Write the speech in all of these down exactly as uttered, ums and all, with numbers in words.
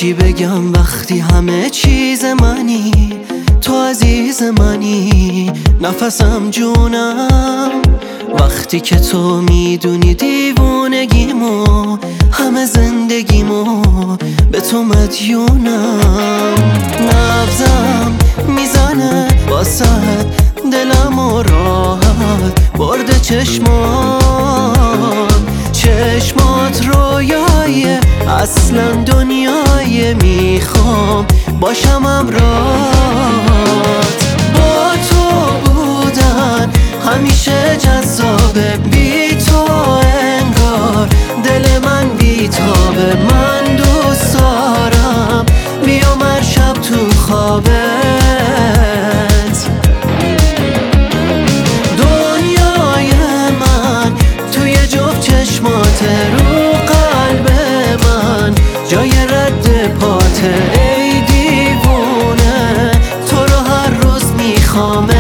چی بگم وقتی همه چیز منی، تو عزیز منی، نفسم جونم. وقتی که تو میدونی دیوونگیمو، همه زندگیمو به تو مدیونم. نبضم میزنه واسه دلم و راحت برده چشمات. چشمات رویای اصلا دنیای، میخوام باشم امرات. با تو بودن همیشه جذابه، بی تو انگار دل من بیتابه. من دوست دارم بیام هر شب تو خوابت. دنیای من توی جفت چشماته، رو قلب من جای رد پاته. ای دیوونه تو رو هر روز میخوامت.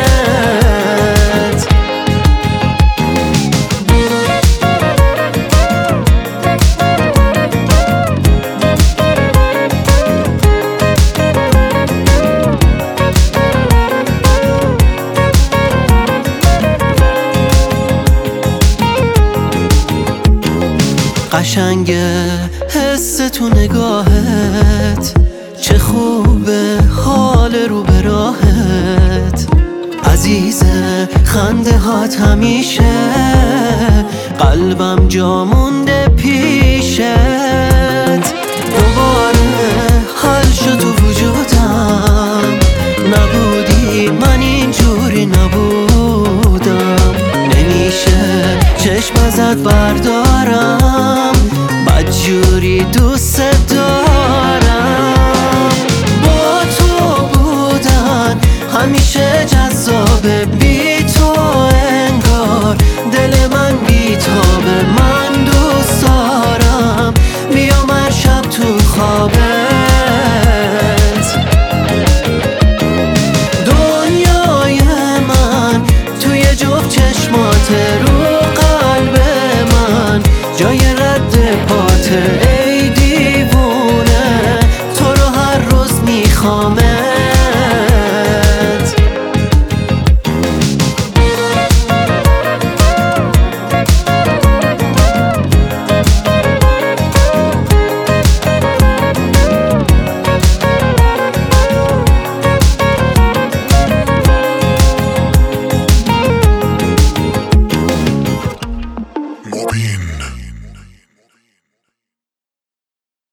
قشنگه حس تو نگاهت، چه خوبه حال رو به راهت. عزیزه خنده هات همیشه، قلبم جا مونده پیشت. دوباره حل شد تو وجودم، نبودی من اینجوری نبودم. نمیشه چشم ازت بردارم، بدجوری دوست دارم. با تو بودن همیشه جذابه،